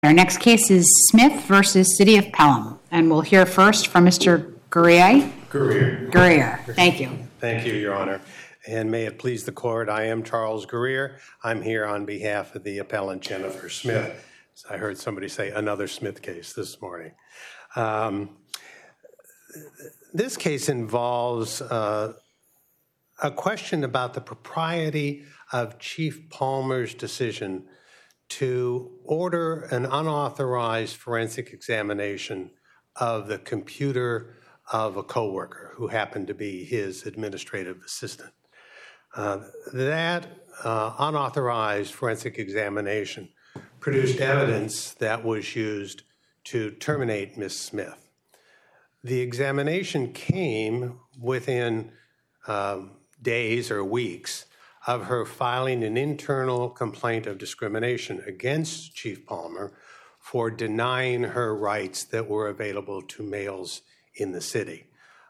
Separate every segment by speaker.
Speaker 1: Our next case is Smith versus City of Pelham, and we'll hear first from Mr. Guerrier. Guerrier. Thank you.
Speaker 2: Thank you, Your Honor. And may it please the court, I am Charles Guerrier. I'm here on behalf of the appellant Jennifer Smith. I heard somebody say another Smith case this morning. This case involves a question about the propriety of Chief Palmer's decision to order an unauthorized forensic examination of the computer of a coworker who happened to be his administrative assistant. That unauthorized forensic examination produced evidence that was used to terminate Ms. Smith. The examination came within days or weeks of her filing an internal complaint of discrimination against Chief Palmer for denying her rights that were available to males in the city.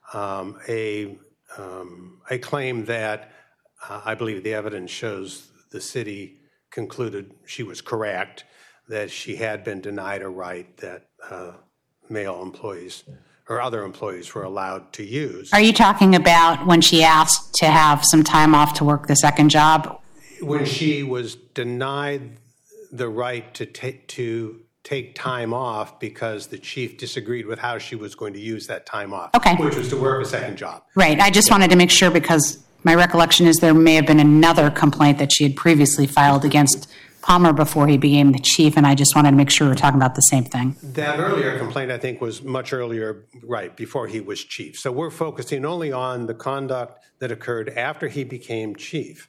Speaker 2: A claim that I believe the evidence shows the city concluded she was correct, that she had been denied a right that male employees or other employees were allowed to use.
Speaker 1: Are you talking about when she asked to have some time off to work the second job?
Speaker 2: When she was denied the right to take time off because the chief disagreed with how she was going to use that time off, which was to work a second job.
Speaker 1: Right. I just wanted to make sure because my recollection is there may have been another complaint that she had previously filed against Palmer before he became the chief, and I just wanted to make sure we're talking about the same thing.
Speaker 2: That earlier complaint, I think, was much earlier, right, before he was chief. So we're focusing only on the conduct that occurred after he became chief.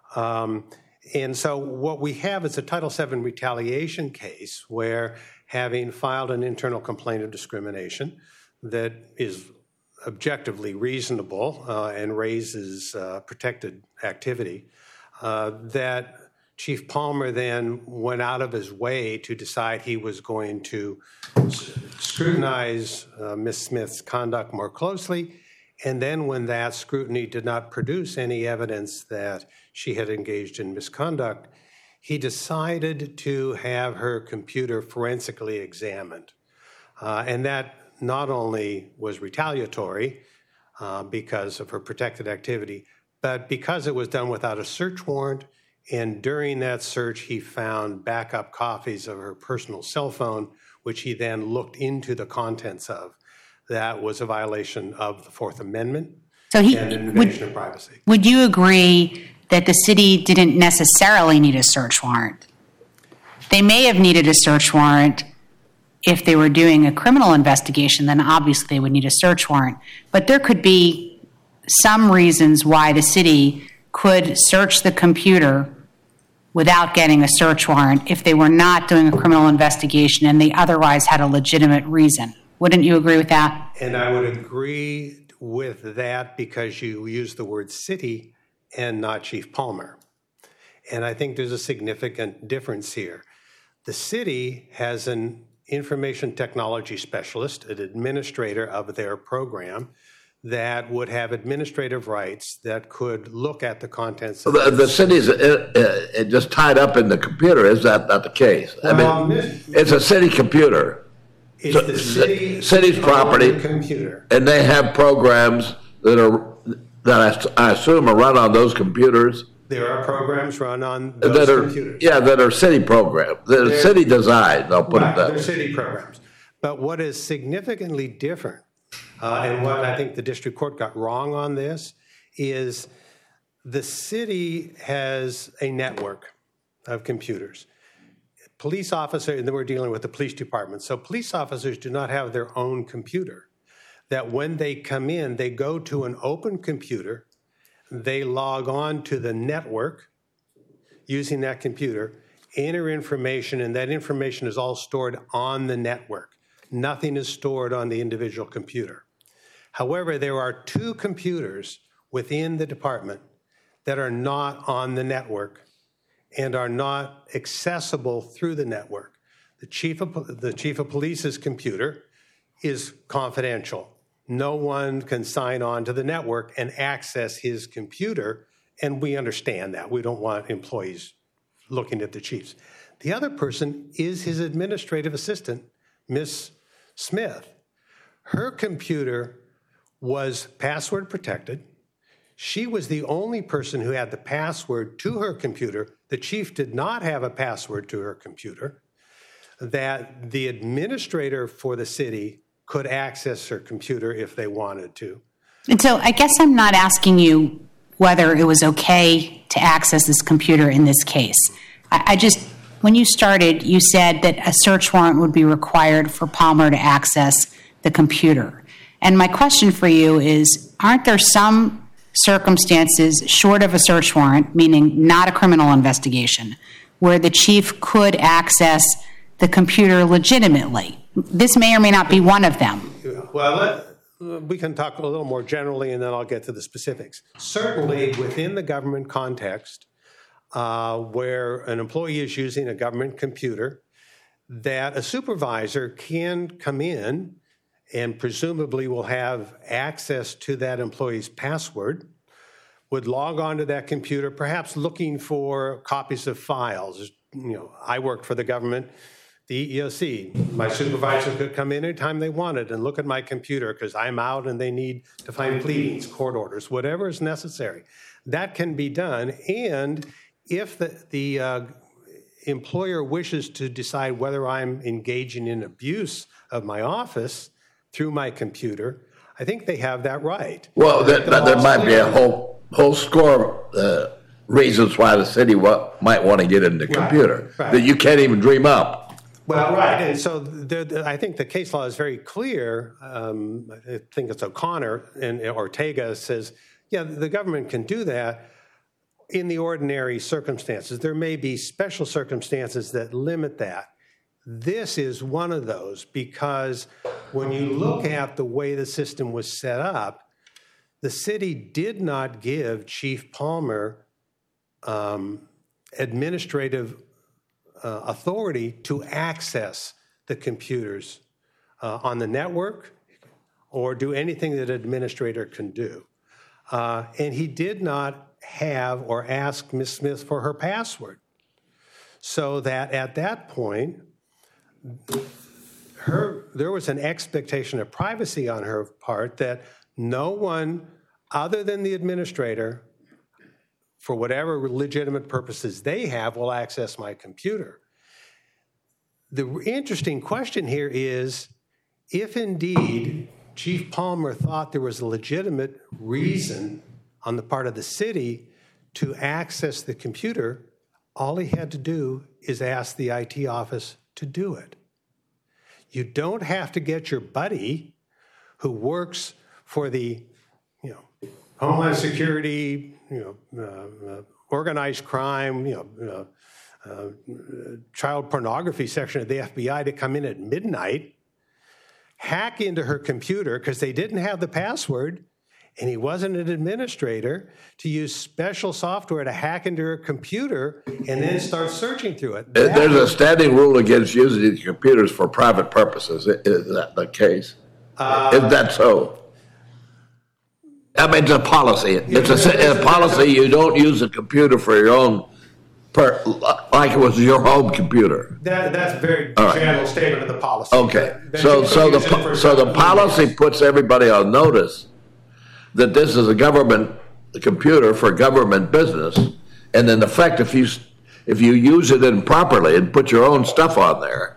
Speaker 2: And so what we have is a Title VII retaliation case where, having filed an internal complaint of discrimination that is objectively reasonable and raises protected activity, that Chief Palmer then went out of his way to decide he was going to scrutinize Ms. Smith's conduct more closely. And then when that scrutiny did not produce any evidence that she had engaged in misconduct, he decided to have her computer forensically examined. And that not only was retaliatory because of her protected activity, but because it was done without a search warrant. And during that search, he found backup copies of her personal cell phone, which he then looked into the contents of. That was a violation of the Fourth Amendment and an invasion of privacy.
Speaker 1: Would you agree that the city didn't necessarily need a search warrant? They may have needed a search warrant if they were doing a criminal investigation, then obviously they would need a search warrant. But there could be some reasons why the city could search the computer without getting a search warrant if they were not doing a criminal investigation and they otherwise had a legitimate reason. Wouldn't you agree with that?
Speaker 2: And I would agree with that because you use the word city and not Chief Palmer. And I think there's a significant difference here. The city has an information technology specialist, an administrator of their program, that would have administrative rights that could look at the contents of
Speaker 3: the city's just tied up in the computer. Is that not the case? I mean, it's a city computer.
Speaker 2: It's the
Speaker 3: city's property
Speaker 2: computer.
Speaker 3: And they have programs that I assume are run on those computers.
Speaker 2: There are programs run on those computers.
Speaker 3: Yeah, that are city programs. They're city designed, I'll put it that way.
Speaker 2: They're city programs. But what is significantly different, and what I think the district court got wrong on this, is the city has a network of computers. Police officers, and then we're dealing with the police department, so police officers do not have their own computer. That when they come in, they go to an open computer, they log on to the network using that computer, enter information, and that information is all stored on the network. Nothing is stored on the individual computer. However, there are two computers within the department that are not on the network and are not accessible through the network. The chief of police's computer is confidential. No one can sign on to the network and access his computer, and we understand that. We don't want employees looking at the chiefs. The other person is his administrative assistant, Miss Smith. Her computer was password protected. She was the only person who had the password to her computer. The chief did not have a password to her computer. That the administrator for the city could access her computer if they wanted to.
Speaker 1: And so I guess I'm not asking you whether it was okay to access this computer in this case. I just, when you started, you said that a search warrant would be required for Palmer to access the computer. And my question for you is, aren't there some circumstances short of a search warrant, meaning not a criminal investigation, where the chief could access the computer legitimately? This may or may not be one of them.
Speaker 2: Well, we can talk a little more generally, and then I'll get to the specifics. Certainly, within the government context, where an employee is using a government computer, that a supervisor can come in and presumably will have access to that employee's password, would log onto that computer, perhaps looking for copies of files. I worked for the government, the EEOC. My supervisor could come in anytime they wanted and look at my computer because I'm out and they need to find pleadings, court orders, whatever is necessary. That can be done. And if the employer wishes to decide whether I'm engaging in abuse of my office through my computer, I think they have that right.
Speaker 3: Well, there might be a whole score of reasons why the city might want to get in the computer that you can't even dream up.
Speaker 2: Well, right. And so I think the case law is very clear. I think it's O'Connor and Ortega says, yeah, the government can do that in the ordinary circumstances. There may be special circumstances that limit that. This is one of those because when you look at the way the system was set up, the city did not give Chief Palmer administrative authority to access the computers on the network or do anything that an administrator can do. And he did not have or ask Ms. Smith for her password. So that at that point, there was an expectation of privacy on her part that no one other than the administrator, for whatever legitimate purposes they have, will access my computer. The interesting question here is, if indeed Chief Palmer thought there was a legitimate reason on the part of the city to access the computer, all he had to do is ask the IT office to do it. You don't have to get your buddy who works for the Homeland Security, organized crime, child pornography section of the FBI to come in at midnight, hack into her computer because they didn't have the password and he wasn't an administrator, to use special software to hack into her computer and then start searching through it.
Speaker 3: There's a standing rule against using these computers for private purposes. Is that the case? Is that so? I mean, it's a policy. It's a policy. You don't use a computer for your own, like it was your home computer.
Speaker 2: That's a very general statement of the policy.
Speaker 3: Okay, so the policy puts everybody on notice that this is a government computer for government business, and in effect, if you use it improperly and put your own stuff on there,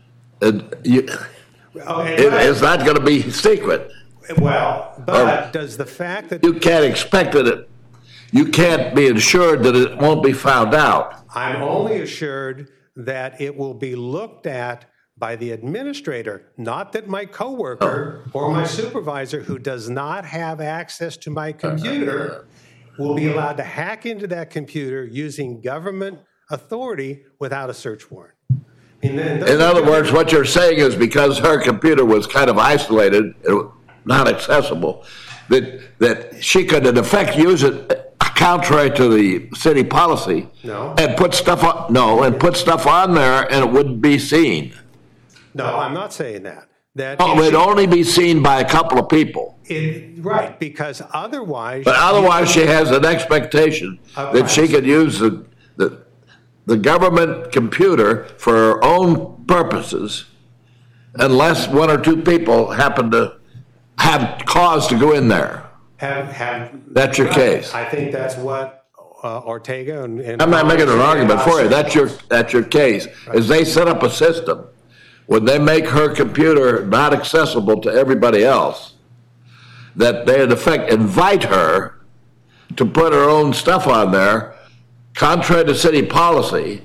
Speaker 3: it's not going to be secret.
Speaker 2: Well, but does the fact that
Speaker 3: you can't expect that you can't be assured that it won't be found out.
Speaker 2: I'm only assured that it will be looked at by the administrator, not that my coworker or my supervisor who does not have access to my computer will be allowed to hack into that computer using government authority without a search warrant.
Speaker 3: In other words, what you're saying is because her computer was kind of isolated, not accessible, that she could in effect use it contrary to the city policy and put stuff on there and it wouldn't be seen.
Speaker 2: No, I'm not saying that.
Speaker 3: It would only be seen by a couple of people.
Speaker 2: Right, because otherwise...
Speaker 3: But otherwise she has an expectation that she could use the the government computer for her own purposes unless one or two people happen to have cause to go in there. That's your case.
Speaker 2: I think that's what Ortega and
Speaker 3: I'm not making an argument for you. That's your case. Is they set up a system when they make her computer not accessible to everybody else, that they in effect invite her to put her own stuff on there, contrary to city policy,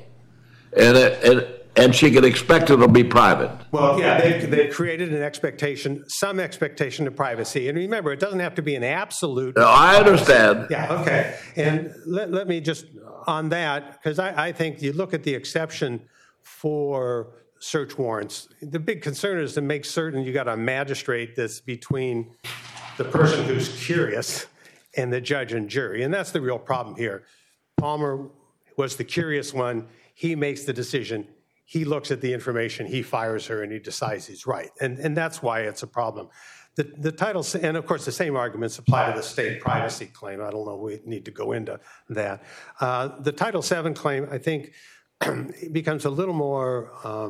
Speaker 3: and she can expect it'll be private.
Speaker 2: Well, yeah, they've created some expectation of privacy. And remember, it doesn't have to be an absolute.
Speaker 3: No, I understand.
Speaker 2: Yeah, okay. And let me just, on that, because I think you look at the exception for search warrants, the big concern is to make certain you got a magistrate that's between the person who's curious and the judge and jury. And that's the real problem here. Palmer was the curious one. He makes the decision. He looks at the information, he fires her, and he decides he's right. And that's why it's a problem. The title, and of course the same arguments apply to the state privacy claim. I don't know, we need to go into that. The Title VII claim, I think, becomes a little more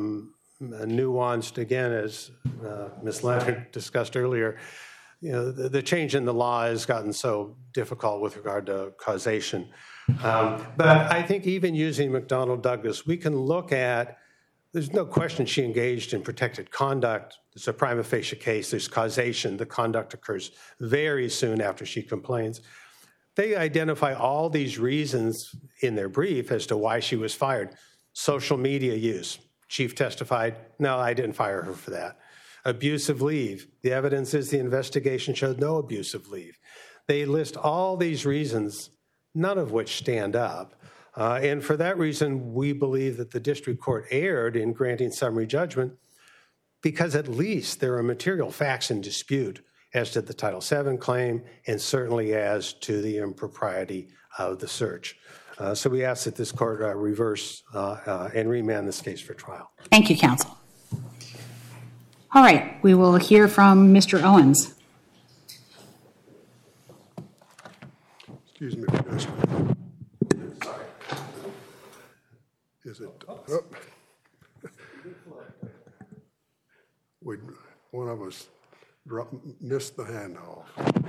Speaker 2: nuanced, again, as Ms. Leonard discussed earlier. The change in the law has gotten so difficult with regard to causation. But I think even using McDonnell Douglas, we can look at, there's no question she engaged in protected conduct. It's a prima facie case. There's causation. The conduct occurs very soon after she complains. They identify all these reasons in their brief as to why she was fired. Social media use. Chief testified, no, I didn't fire her for that. Abusive leave. The evidence is the investigation showed no abusive leave. They list all these reasons, none of which stand up. And for that reason, we believe that the district court erred in granting summary judgment because at least there are material facts in dispute as to the Title VII claim and certainly as to the impropriety of the search. So we ask that this court reverse and remand this case for trial.
Speaker 1: Thank you, counsel. All right, we will hear from Mr. Owens.
Speaker 4: Excuse me for just a minute. Sorry. Is it? Oh. One of us missed the handoff.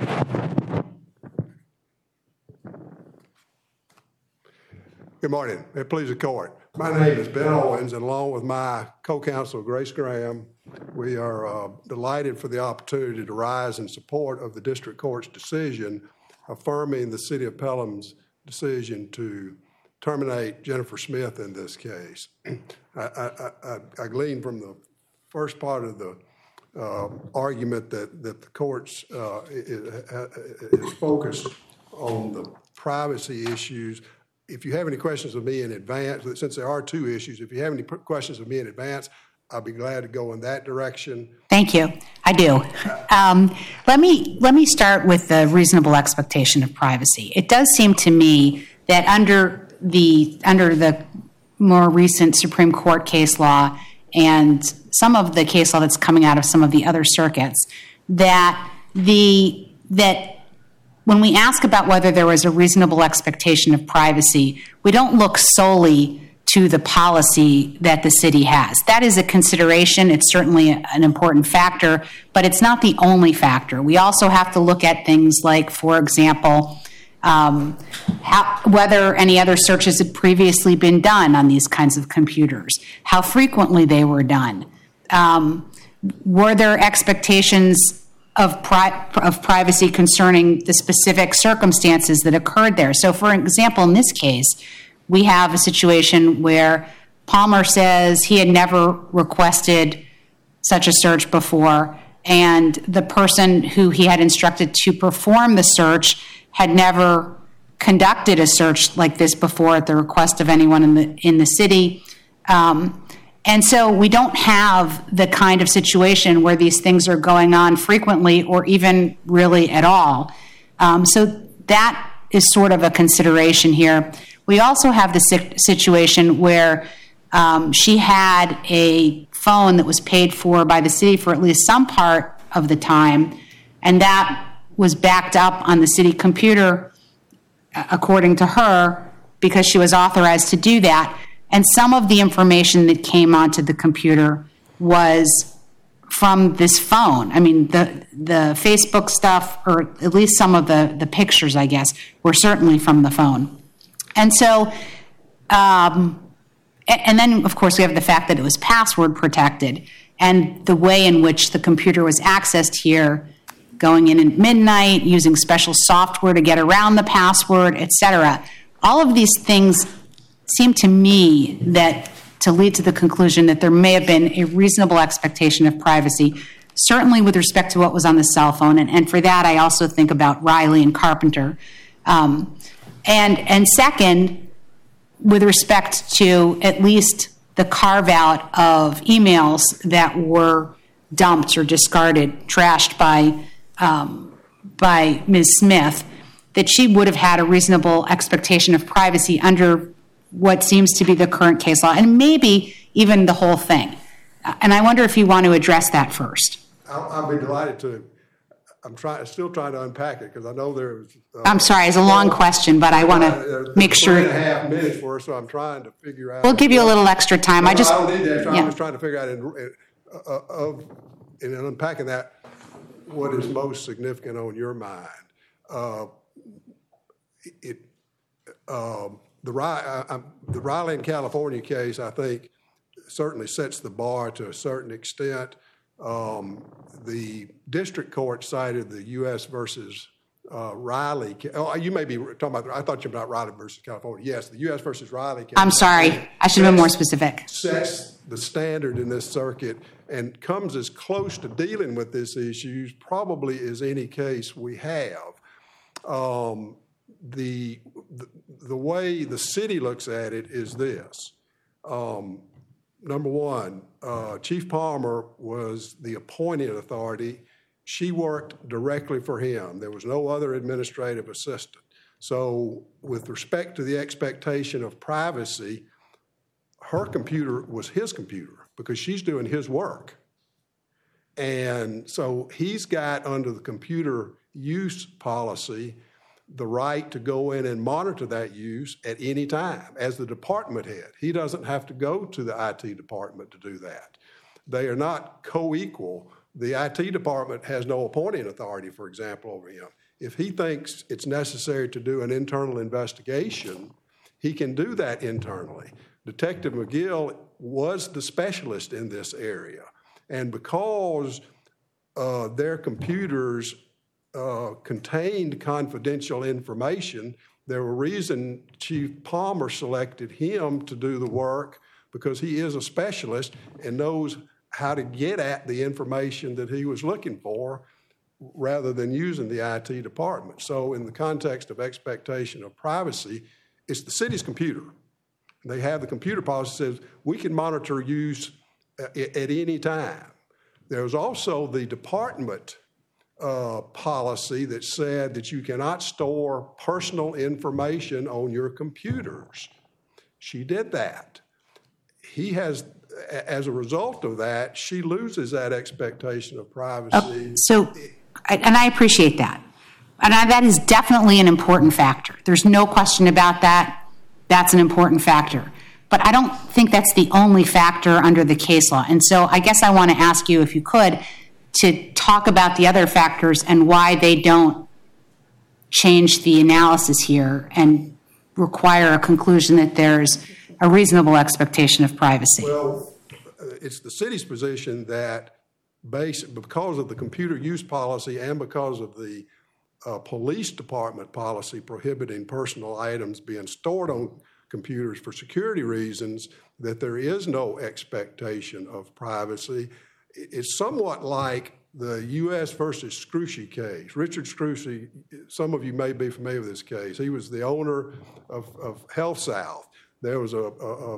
Speaker 4: Good morning. May it please the court. My name is Ben Owens, and along with my co-counsel Grace Graham, we are delighted for the opportunity to rise in support of the district court's decision affirming the city of Pelham's decision to terminate Jennifer Smith in this case. I gleaned from the first part of the argument that the court's is focused on the privacy issues. If you have any questions of me in advance, since there are two issues, if you have any questions of me in advance, I'll be glad to go in that direction.
Speaker 1: Thank you. I do. Let me start with the reasonable expectation of privacy. It does seem to me that under the more recent Supreme Court case law and some of the case law that's coming out of some of the other circuits, that when we ask about whether there was a reasonable expectation of privacy, we don't look solely to the policy that the city has. That is a consideration. It's certainly an important factor, but it's not the only factor. We also have to look at things like, for example, whether any other searches had previously been done on these kinds of computers, how frequently they were done. Were there expectations of privacy concerning the specific circumstances that occurred there? So, for example, in this case, we have a situation where Palmer says he had never requested such a search before, and the person who he had instructed to perform the search had never conducted a search like this before at the request of anyone in the city. And so we don't have the kind of situation where these things are going on frequently or even really at all. So that is sort of a consideration here. We also have the situation where she had a phone that was paid for by the city for at least some part of the time, and that was backed up on the city computer, according to her, because she was authorized to do that. And some of the information that came onto the computer was from this phone. I mean, the Facebook stuff, or at least some of the pictures, I guess, were certainly from the phone. And so, and then, of course, we have the fact that it was password protected, and the way in which the computer was accessed here, going in at midnight, using special software to get around the password, et cetera. All of these things seem to me to lead to the conclusion that there may have been a reasonable expectation of privacy, certainly with respect to what was on the cell phone. And for that, I also think about Riley and Carpenter. And second, with respect to at least the carve-out of emails that were dumped or discarded, trashed by Ms. Smith, that she would have had a reasonable expectation of privacy under what seems to be the current case law, and maybe even the whole thing. And I wonder if you want to address that first.
Speaker 4: I'll be delighted to. I'm still trying to unpack it because I know there's.
Speaker 1: I'm sorry, it's a long question, but I want to make sure.
Speaker 4: 3.5 minutes for us, so I'm trying to figure out.
Speaker 1: We'll give you a little extra time.
Speaker 4: No, I don't need that.
Speaker 1: Yeah.
Speaker 4: I'm just trying to figure out in unpacking that, what is most significant on your mind. The Riley and California case, I think, certainly sets the bar to a certain extent. The district court cited the U.S. versus Riley. Oh, you may be talking about, I thought you were about Riley versus California. Yes, the U.S. versus Riley case.
Speaker 1: I'm sorry, I should have been more specific.
Speaker 4: Sets the standard in this circuit and comes as close to dealing with this issue probably as any case we have. The way the city looks at it is this. Number one, Chief Palmer was the appointed authority. She worked directly for him. There was no other administrative assistant. So with respect to the expectation of privacy, her computer was his computer because she's doing his work. And so he's got, under the computer use policy, the right to go in and monitor that use at any time as the department head. He doesn't have to go to the IT department to do that. They are not co-equal. The IT department has no appointing authority, for example, over him. If he thinks it's necessary to do an internal investigation, he can do that internally. Detective McGill was the specialist in this area. And because their computers contained confidential information, there were reason Chief Palmer selected him to do the work because he is a specialist and knows how to get at the information that he was looking for rather than using the IT department. So in the context of expectation of privacy, it's the city's computer. They have the computer policy that says we can monitor use at any time. There was also the department policy that said that you cannot store personal information on your computers. She did that. He has, as a result of that, she loses that expectation of privacy.
Speaker 1: And I appreciate that. And that is definitely an important factor. There's no question about that. That's an important factor. But I don't think that's the only factor under the case law. And so I guess I want to ask you, if you could, to talk about the other factors and why they don't change the analysis here and require a conclusion that there's a reasonable expectation of privacy.
Speaker 4: Well, it's the city's position that because of the computer use policy and because of the police department policy prohibiting personal items being stored on computers for security reasons, that there is no expectation of privacy. It's somewhat like the U.S. versus Scrushy case. Richard Scrushy, some of you may be familiar with this case. He was the owner of Health South. There was a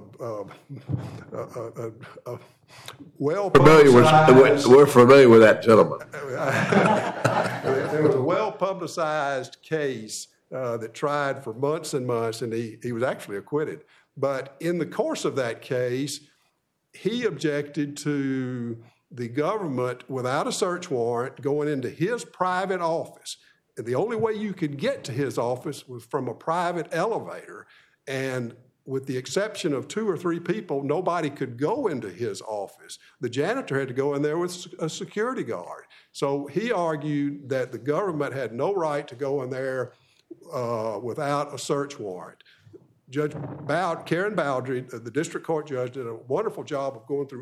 Speaker 4: well-publicized...
Speaker 3: We're familiar with that gentleman.
Speaker 4: There was a well-publicized case that tried for months and months, and he was actually acquitted. But in the course of that case, he objected to the government, without a search warrant, going into his private office. And the only way you could get to his office was from a private elevator. And with the exception of 2 or 3 people, nobody could go into his office. The janitor had to go in there with a security guard. So he argued that the government had no right to go in there without a search warrant. Judge Karen Bowdry, the district court judge, did a wonderful job of going through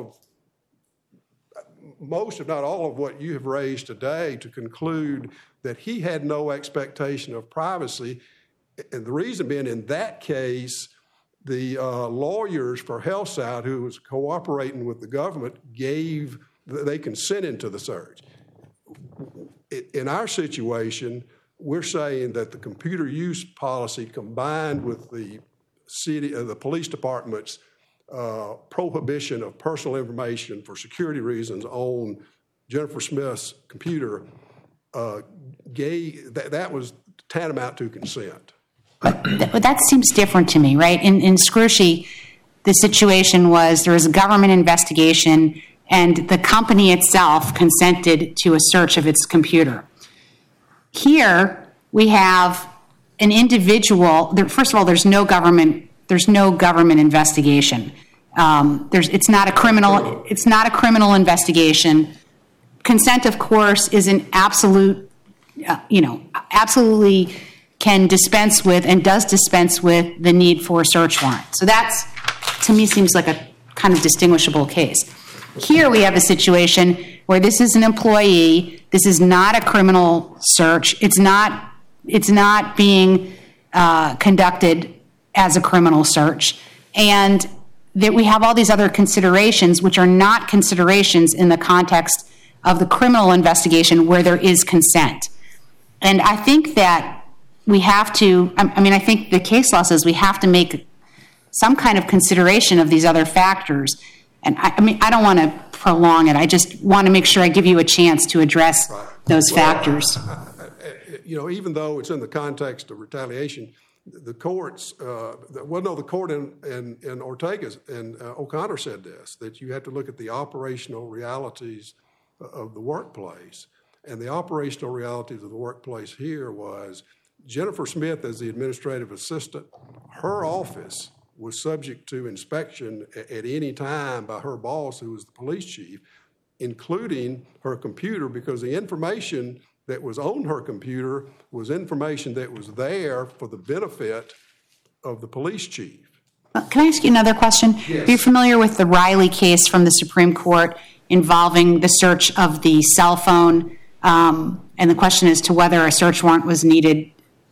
Speaker 4: most, if not all, of what you have raised today to conclude that he had no expectation of privacy. And the reason being, in that case, the lawyers for HealthSouth, who was cooperating with the government, they consented to the search. In our situation, we're saying that the computer use policy combined with the police department's prohibition of personal information for security reasons on Jennifer Smith's computer that was tantamount to consent.
Speaker 1: But that seems different to me, right? In Scrushy, the situation was there was a government investigation and the company itself consented to a search of its computer. Here, we have an individual. First of all, there's no government investigation. It's not a criminal investigation. Consent, of course, is an absolute, absolutely can dispense with and does dispense with the need for a search warrant. So that's, to me, seems like a kind of distinguishable case. Here we have a situation where this is an employee. This is not a criminal search. It's not being conducted as a criminal search. And that we have all these other considerations, which are not considerations in the context of the criminal investigation where there is consent. And I think that we have to, I think the case law says we have to make some kind of consideration of these other factors. And I don't want to prolong it. I just want to make sure I give you a chance to address those factors.
Speaker 4: Even though it's in the context of retaliation, the courts, the court in Ortega and O'Connor said this, that you have to look at the operational realities of the workplace. And the operational realities of the workplace here was Jennifer Smith, as the administrative assistant, her office was subject to inspection at any time by her boss, who was the police chief, including her computer, because the information that was on her computer was information that was there for the benefit of the police chief.
Speaker 1: Can I ask you another question?
Speaker 4: Yes.
Speaker 1: Are you familiar with the Riley case from the Supreme Court involving the search of the cell phone? And the question as to whether a search warrant was needed,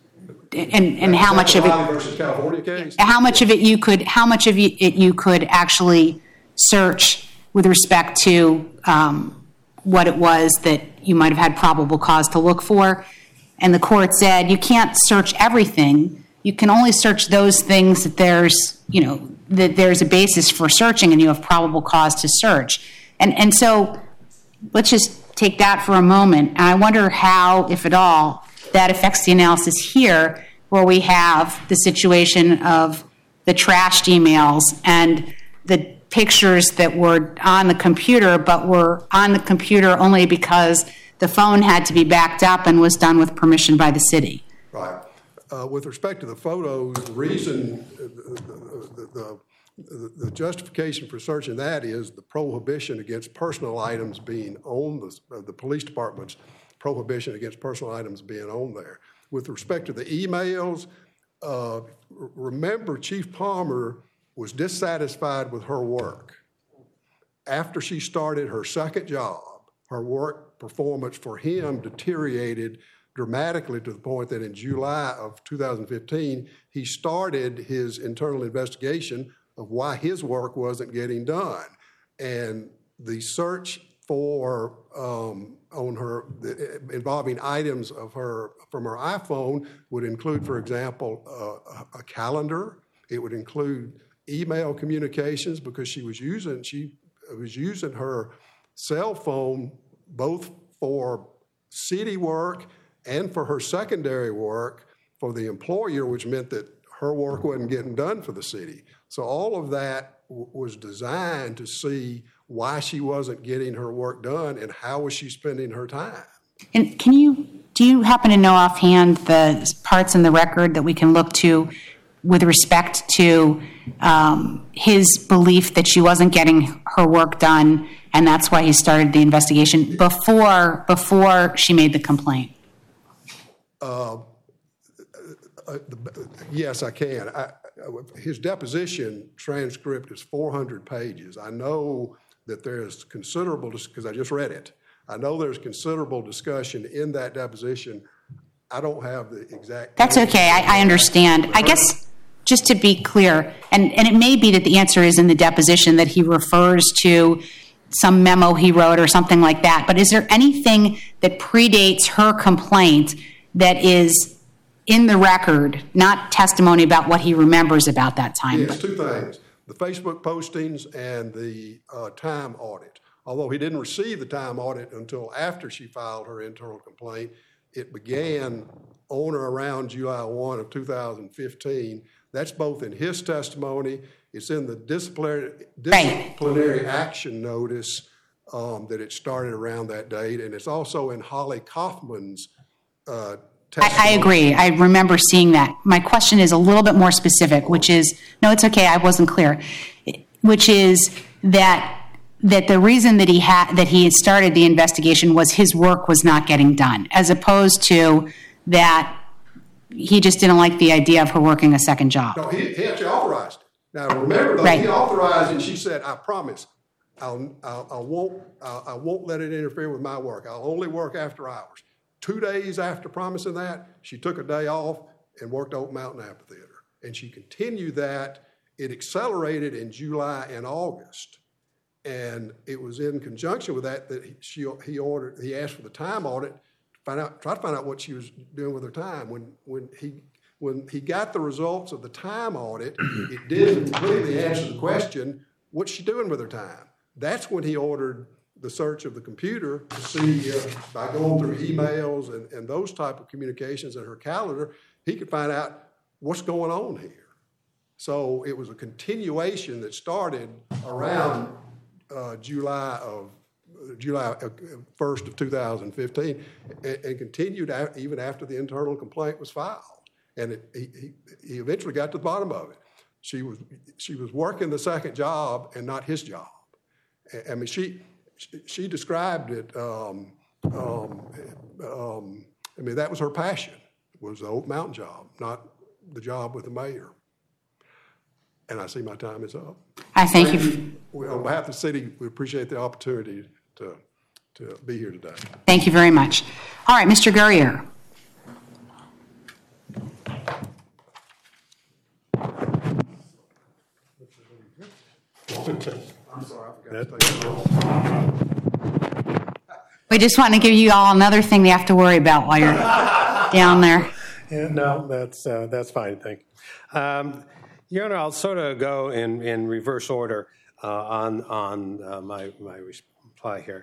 Speaker 1: and how much of it,
Speaker 4: versus California case?
Speaker 1: how much of it you could actually search with respect to what it was that you might have had probable cause to look for. And the court said you can't search everything. You can only search those things that there's a basis for searching and you have probable cause to search. And so let's just take that for a moment. And I wonder how, if at all, that affects the analysis here, where we have the situation of the trashed emails and the pictures that were on the computer, but were on the computer only because the phone had to be backed up and was done with permission by the city.
Speaker 4: Right. With respect to the photos, the reason, the justification for searching that is the prohibition against personal items being on the police department's prohibition against personal items being on there. With respect to the emails, remember Chief Palmer was dissatisfied with her work. After she started her second job, her work performance for him deteriorated dramatically to the point that in July of 2015, he started his internal investigation of why his work wasn't getting done. And the search for on her involving items of her from her iPhone would include, for example, a calendar. It would include email communications because she was using her cell phone both for city work and for her secondary work for the employer, which meant that her work wasn't getting done for the city. So all of that was designed to see why she wasn't getting her work done and how was she spending her time.
Speaker 1: And do you happen to know offhand the parts in the record that we can look to with respect to his belief that she wasn't getting her work done, and that's why he started the investigation before she made the complaint?
Speaker 4: Yes, I can. His deposition transcript is 400 pages. I know that there's considerable, because I just read it, I know there's considerable discussion in that deposition. I don't have the exact...
Speaker 1: That's okay. I understand. I guess, just to be clear, and it may be that the answer is in the deposition that he refers to some memo he wrote or something like that, but is there anything that predates her complaint that is in the record, not testimony about what he remembers about that time?
Speaker 4: Yes, two things. The Facebook postings and the time audit. Although he didn't receive the time audit until after she filed her internal complaint, it began on or around July 1 of 2015. That's both in his testimony, it's in the disciplinary action notice that it started around that date, and it's also in Holly Kaufman's testimony.
Speaker 1: I agree. I remember seeing that. My question is a little bit more specific, which is, no, it's okay, I wasn't clear, which is that the reason that he had started the investigation was his work was not getting done, as opposed to that he just didn't like the idea of her working a second job.
Speaker 4: No, he actually authorized it. Now remember, though,
Speaker 1: right.
Speaker 4: He authorized it, and she said, "I promise, I won't let it interfere with my work. I'll only work after hours." 2 days after promising that, she took a day off and worked Oak Mountain Amphitheater, and she continued that. It accelerated in July and August. And it was in conjunction with that he asked for the time audit to try to find out what she was doing with her time. When he got the results of the time audit, it didn't completely answer the question, what's she doing with her time? That's when he ordered the search of the computer to see, by going through emails and those type of communications in her calendar, he could find out what's going on here. So it was a continuation that started around July 1st of 2015 and continued even after the internal complaint was filed. And he eventually got to the bottom of it. She was working the second job and not his job. I mean, she described it, I mean, that was her passion, was the Oak Mountain job, not the job with the mayor. And I see my time is up.
Speaker 1: I thank you.
Speaker 4: On behalf of the city, we appreciate the opportunity to be here today.
Speaker 1: Thank you very much. All right, Mr. Guerrier.
Speaker 4: I'm sorry, I forgot to take it off.
Speaker 1: We just want to give you all another thing you have to worry about while you're down there.
Speaker 2: Yeah, no, that's fine, thank you. Your Honor, I'll sort of go in reverse order on my reply here.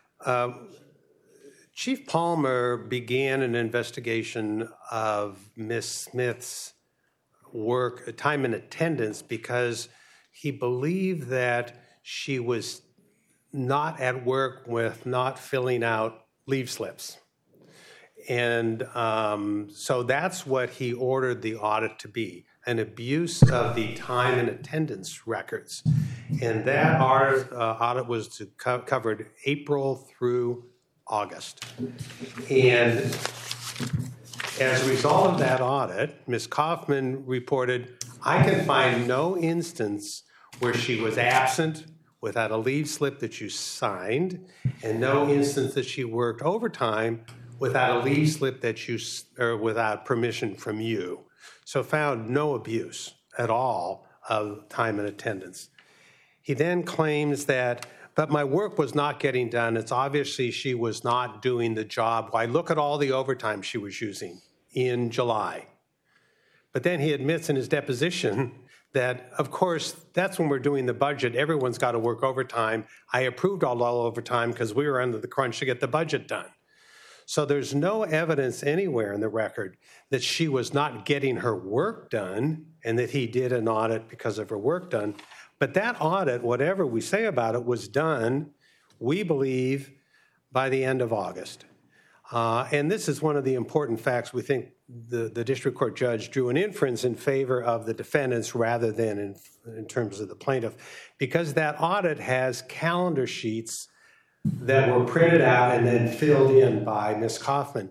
Speaker 2: Chief Palmer began an investigation of Ms. Smith's work, time and attendance, because he believed that she was not at work with not filling out leave slips. And so that's what he ordered the audit to be, an abuse of the time and attendance records. And that audit was covered April through August. And as a result of that audit, Ms. Kaufman reported, I can find no instance where she was absent without a leave slip that you signed, and no instance that she worked overtime without a leave slip that you, or without permission from you. So found no abuse at all of time and attendance. He then claims that, but my work was not getting done. It's obviously she was not doing the job. Why, look at all the overtime she was using in July. But then he admits in his deposition that, of course, that's when we're doing the budget. Everyone's got to work overtime. I approved all overtime because we were under the crunch to get the budget done. So there's no evidence anywhere in the record that she was not getting her work done and that he did an audit because of her work done. But that audit, whatever we say about it, was done, we believe, by the end of August. And this is one of the important facts we think the district court judge drew an inference in favor of the defendants rather than in terms of the plaintiff, because that audit has calendar sheets that were printed out and then filled in by Ms. Kaufman.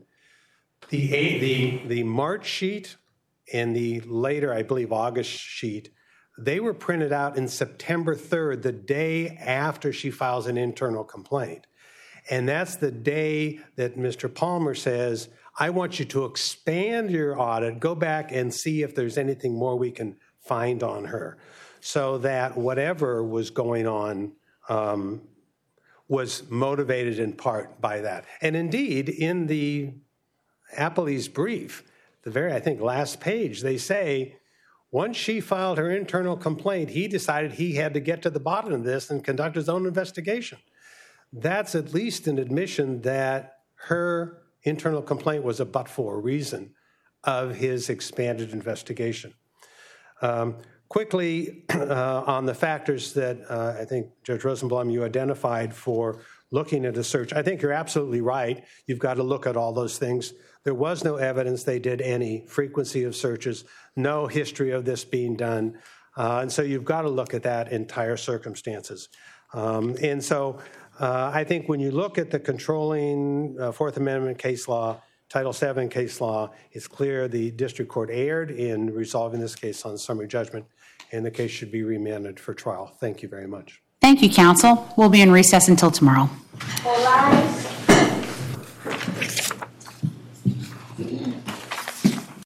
Speaker 2: The March sheet and the later, I believe, August sheet, they were printed out in September 3rd, the day after she files an internal complaint. And that's the day that Mr. Palmer says, I want you to expand your audit, go back and see if there's anything more we can find on her. So that whatever was going on was motivated in part by that. And indeed, in the appellee's brief, the very, I think, last page, they say, once she filed her internal complaint, he decided he had to get to the bottom of this and conduct his own investigation. That's at least an admission that her internal complaint was a but-for reason of his expanded investigation. Quickly, on the factors that I think, Judge Rosenblum, you identified for looking at a search, I think you're absolutely right. You've got to look at all those things. There was no evidence they did any frequency of searches, no history of this being done. And so you've got to look at that entire circumstances. And so I think when you look at the controlling Fourth Amendment case law, Title VII case law, it's clear the district court erred in resolving this case on summary judgment, and the case should be remanded for trial. Thank you very much.
Speaker 1: Thank you, counsel. We'll be in recess until tomorrow.
Speaker 5: All rise.